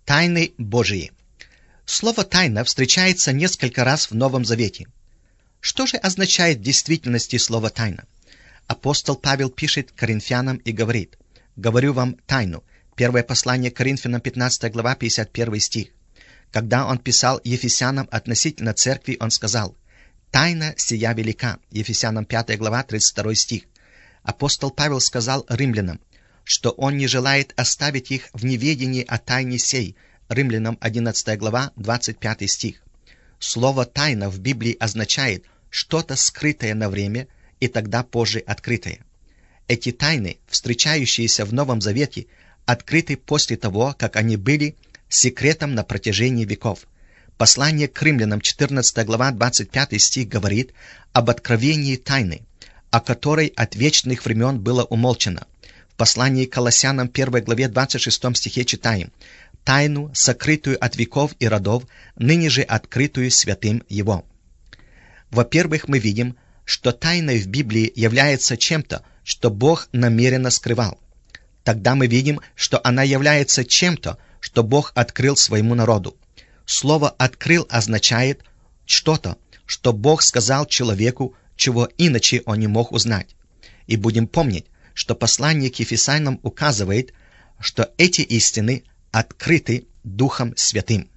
Тайны Божии. Слово «тайна» встречается несколько раз в Новом Завете. Что же означает в действительности слово «тайна»? Апостол Павел пишет Коринфянам и говорит: «Говорю вам тайну». Первое послание к Коринфянам, 15 глава, 51 стих. Когда он писал Ефесянам относительно церкви, он сказал: «Тайна сия велика». Ефесянам 5 глава, 32 стих. Апостол Павел сказал римлянам, что он не желает оставить их в неведении о тайне сей. Римлянам 11 глава, 25 стих. Слово «тайна» в Библии означает что-то скрытое на время и тогда позже открытое. Эти тайны, встречающиеся в Новом Завете, открыты после того, как они были секретом на протяжении веков. Послание к римлянам, 14 глава, 25 стих говорит об откровении тайны, о которой от вечных времен было умолчано. В послании к Колоссянам, 1 главе, 26 стихе читаем: «Тайну, сокрытую от веков и родов, ныне же открытую святым Его». Во-первых, мы видим, что тайной в Библии является чем-то, что Бог намеренно скрывал. Тогда мы видим, что она является чем-то, что Бог открыл своему народу. Слово «открыл» означает что-то, что Бог сказал человеку, чего иначе он не мог узнать. И будем помнить, что послание к Ефесянам указывает, что эти истины открыты Духом Святым.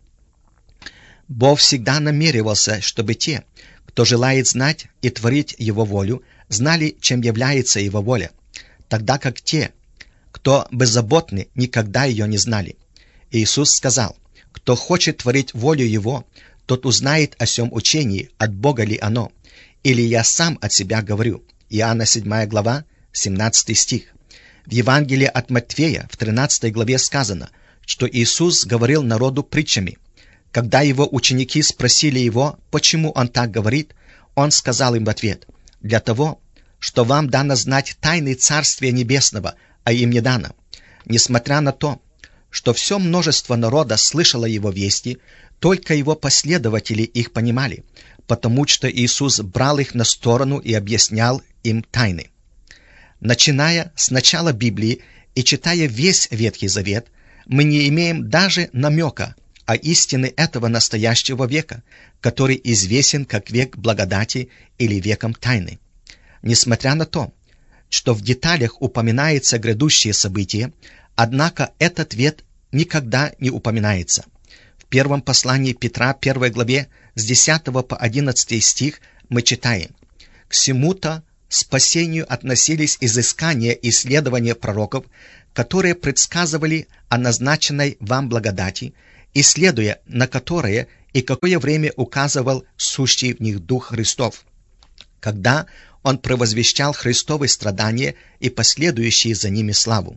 Бог всегда намеревался, чтобы те, кто желает знать и творить Его волю, знали, чем является Его воля, тогда как те, кто беззаботны, никогда ее не знали. Иисус сказал: «Кто хочет творить волю Его, тот узнает о сем учении, от Бога ли оно, или я сам от себя говорю». Иоанна 7 глава, 17 стих. В Евангелии от Матфея в 13 главе сказано, что Иисус говорил народу притчами. Когда Его ученики спросили Его, почему Он так говорит, Он сказал им в ответ: «Для того, что вам дано знать тайны Царствия Небесного, а им не дано». Несмотря на то, что все множество народа слышало Его вести, только Его последователи их понимали, потому что Иисус брал их на сторону и объяснял им тайны. Начиная с начала Библии и читая весь Ветхий Завет, мы не имеем даже намека о истине этого настоящего века, который известен как век благодати или веком тайны. Несмотря на то, что в деталях упоминается грядущее событие, однако этот век никогда не упоминается. В первом послании Петра, 1 главе, с 10 по 11 стих мы читаем: «К сему-то спасению относились изыскания и исследования пророков, которые предсказывали о назначенной вам благодати, исследуя на которое и какое время указывал сущий в них Дух Христов, когда Он провозвещал Христовы страдания и последующие за ними славу».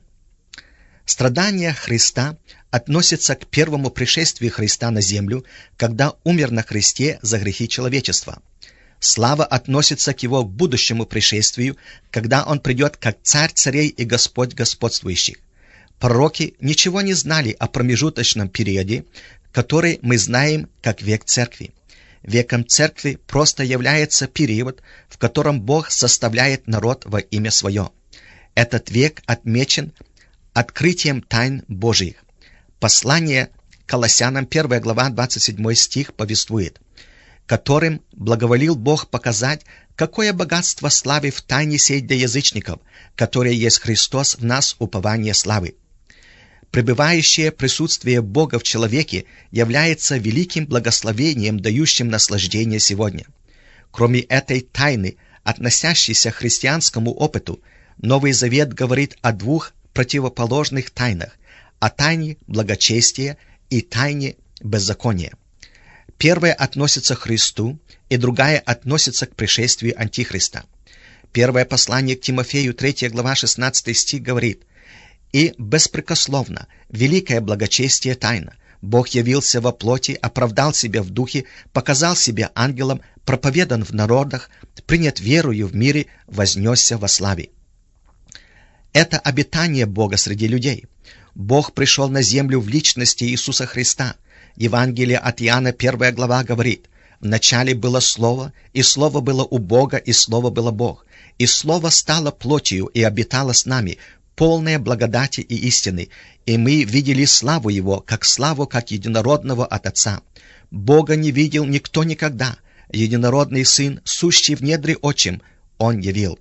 Страдания Христа относятся к первому пришествию Христа на землю, когда умер на кресте за грехи человечества. Слава относится к Его будущему пришествию, когда Он придет как Царь царей и Господь господствующих. Пророки ничего не знали о промежуточном периоде, который мы знаем как век Церкви. Веком Церкви просто является период, в котором Бог составляет народ во имя Свое. Этот век отмечен открытием тайн Божьих. Послание к Колоссянам, 1 глава, 27 стих повествует: «Которым благоволил Бог показать, какое богатство славы в тайне сей для язычников, которое есть Христос в нас, упование славы». Пребывающее присутствие Бога в человеке является великим благословением, дающим наслаждение сегодня. Кроме этой тайны, относящейся к христианскому опыту, Новый Завет говорит о двух противоположных тайнах: о тайне благочестия и тайне беззакония. Первая относится к Христу, и другая относится к пришествию Антихриста. Первое послание к Тимофею, 3 глава, 16 стих говорит: «И беспрекословно, великое благочестие тайна. Бог явился во плоти, оправдал себя в духе, показал себя ангелом, проповедан в народах, принят верою в мире, вознесся во славе». Это обетание Бога среди людей. Бог пришел на землю в личности Иисуса Христа. Евангелие от Иоанна, 1 глава, говорит: «Вначале было Слово, и Слово было у Бога, и Слово было Бог. И Слово стало плотью и обитало с нами. полное благодати и истины, и мы видели славу Его, как единородного от Отца. Бога не видел никто никогда, единородный Сын, сущий в недре отчим, Он явил.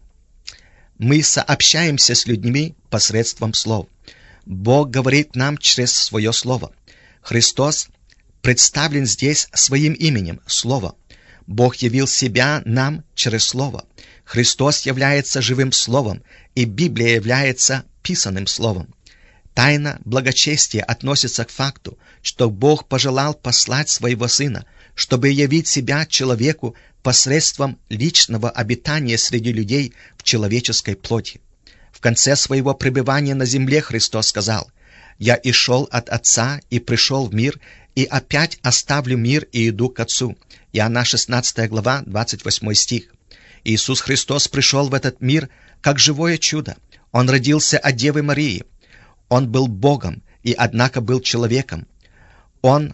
Мы сообщаемся с людьми посредством слов. Бог говорит нам через Свое Слово. Христос представлен здесь Своим именем, Слово. Бог явил Себя нам через Слово. Христос является живым Словом, и Библия является писанным Словом. Тайна благочестия относится к факту, что Бог пожелал послать Своего Сына, чтобы явить Себя человеку посредством личного обитания среди людей в человеческой плоти. В конце Своего пребывания на земле Христос сказал: «Я и шел от Отца, и пришел в мир, и опять оставлю мир и иду к Отцу». Иоанна 16 глава, 28 стих. Иисус Христос пришел в этот мир как живое чудо. Он родился от Девы Марии. Он был Богом и, однако, был человеком. Он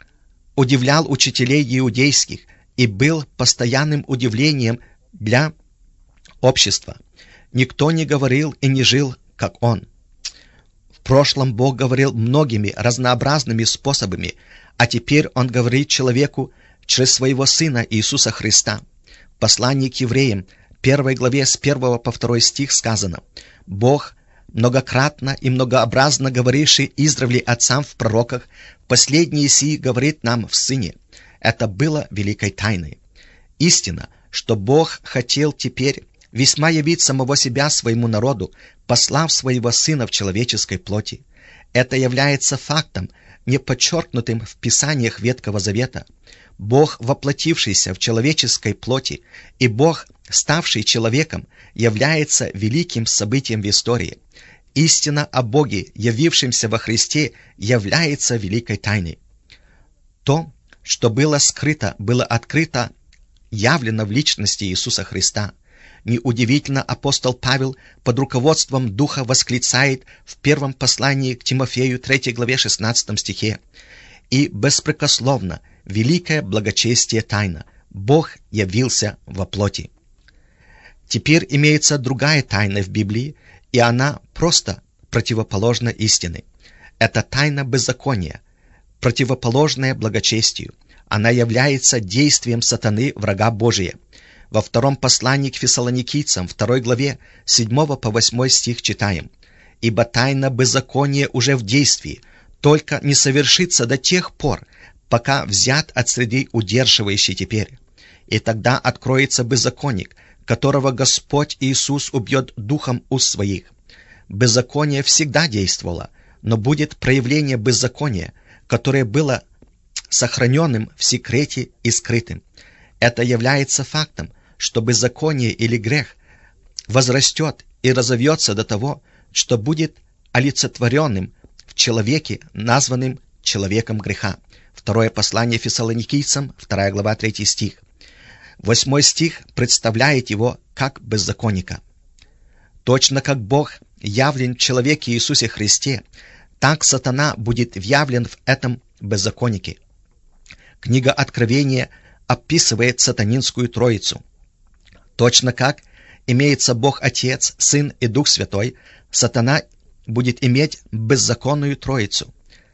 удивлял учителей иудейских и был постоянным удивлением для общества. Никто не говорил и не жил, как Он. В прошлом Бог говорил многими разнообразными способами, а теперь Он говорит человеку через Своего Сына Иисуса Христа. В послании к евреям, 1 главе с 1 по 2 стих сказано: «Бог, многократно и многообразно говоривший издревле отцам в пророках, последние сии говорит нам в Сыне». Это было великой тайной. Истина, что Бог хотел теперь весьма явить самого Себя своему народу, послав Своего Сына в человеческой плоти. Это является фактом, не подчеркнутым в Писаниях Ветхого Завета. Бог, воплотившийся в человеческой плоти, и Бог, ставший человеком, является великим событием в истории. Истина о Боге, явившемся во Христе, является великой тайной. То, что было скрыто, было открыто, явлено в личности Иисуса Христа. Неудивительно, апостол Павел под руководством Духа восклицает в первом послании к Тимофею 3 главе 16 стихе: «И беспрекословно великое благочестие тайна, Бог явился во плоти». Теперь имеется другая тайна в Библии, и она просто противоположна истине. Это тайна беззакония, противоположная благочестию. Она является действием сатаны, врага Божия. Во втором послании к Фессалоникийцам, 2 главе, 7 по 8 стих читаем: «Ибо тайна беззакония уже в действии, только не совершится до тех пор, пока взят от среды удерживающий теперь. И тогда откроется беззаконник, которого Господь Иисус убьет духом уст своих». Беззаконие всегда действовало, но будет проявление беззакония, которое было сохраненным в секрете и скрытым. Это является фактом, что беззаконие или грех возрастет и разовьется до того, что будет олицетворенным в человеке, названным человеком греха. Второе послание Фессалоникийцам, 2 глава, 3 стих. 8 стих представляет его как беззаконника. Точно как Бог явлен в человеке Иисусе Христе, так сатана будет явлен в этом беззаконнике. Книга Откровения описывает сатанинскую троицу. Точно как имеется Бог Отец, Сын и Дух Святой, сатана будет иметь беззаконную троицу.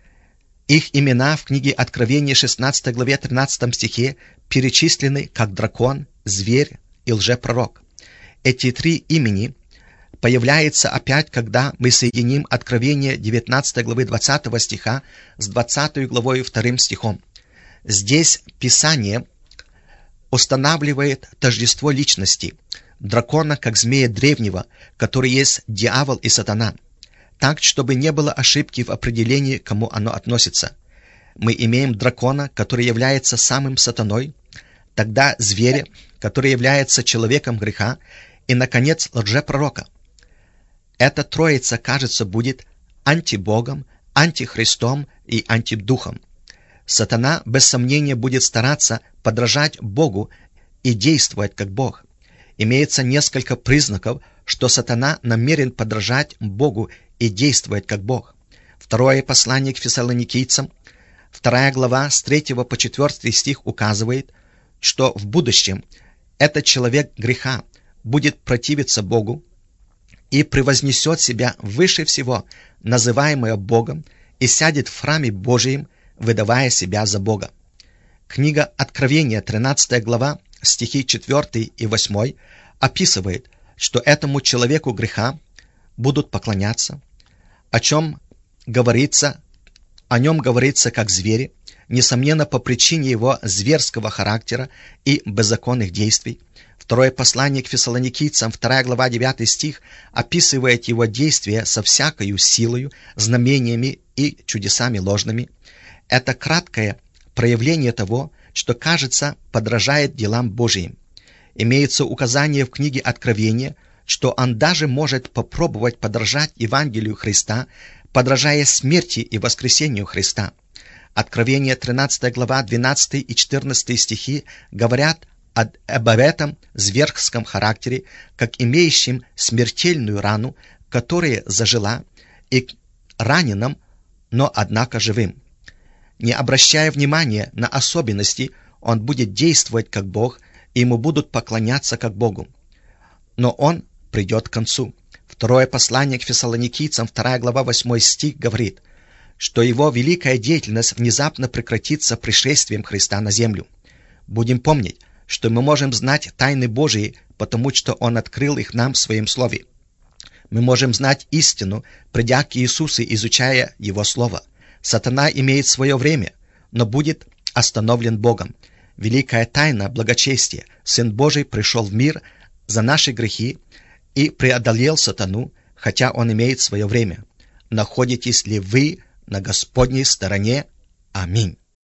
Их имена в книге Откровения 16 главе 13 стихе перечислены как дракон, зверь и лжепророк. Эти три имени появляются опять, когда мы соединим Откровение 19 главы 20 стиха с 20 главой 2 стихом. Здесь Писание устанавливает тождество личности дракона как змея древнего, который есть дьявол и сатана, так, чтобы не было ошибки в определении, к кому оно относится. Мы имеем дракона, который является самым сатаной, тогда зверя, который является человеком греха, и, наконец, лжепророка. Эта троица, кажется, будет антибогом, антихристом и антидухом. Сатана, без сомнения, будет стараться подражать Богу и действовать как Бог. Имеется несколько признаков, что сатана намерен подражать Богу и действовать как Бог. Второе послание к Фессалоникийцам, 2 глава с 3 по 4 стих указывает, что в будущем этот человек греха будет противиться Богу и превознесет себя выше всего, называемое Богом, и сядет в храме Божием, выдавая себя за Бога. Книга Откровения, 13 глава, стихи 4 и 8, описывает, что этому человеку греха будут поклоняться, о нем говорится как звери, несомненно, по причине его зверского характера и беззаконных действий. Второе послание к Фессалоникийцам, 2 глава, 9 стих, описывает его действия со всякою силою, знамениями и чудесами ложными. Это краткое проявление того, что, кажется, подражает делам Божиим. Имеется указание в книге Откровения, что он даже может попробовать подражать Евангелию Христа, подражая смерти и воскресению Христа. Откровение, 13 глава, 12 и 14 стихи говорят об этом зверском характере, как имеющем смертельную рану, которая зажила, и раненым, но однако живым. Не обращая внимания на особенности, он будет действовать как Бог, и ему будут поклоняться как Богу. Но он придет к концу. Второе послание к Фессалоникийцам, 2 глава, 8 стих говорит, что его великая деятельность внезапно прекратится пришествием Христа на землю. Будем помнить, что мы можем знать тайны Божии, потому что Он открыл их нам в Своем Слове. Мы можем знать истину, придя к Иисусу, изучая Его Слово. Сатана имеет свое время, но будет остановлен Богом. Великая тайна благочестия. Сын Божий пришел в мир за наши грехи и преодолел сатану, хотя он имеет свое время. Находитесь ли вы на Господней стороне? Аминь.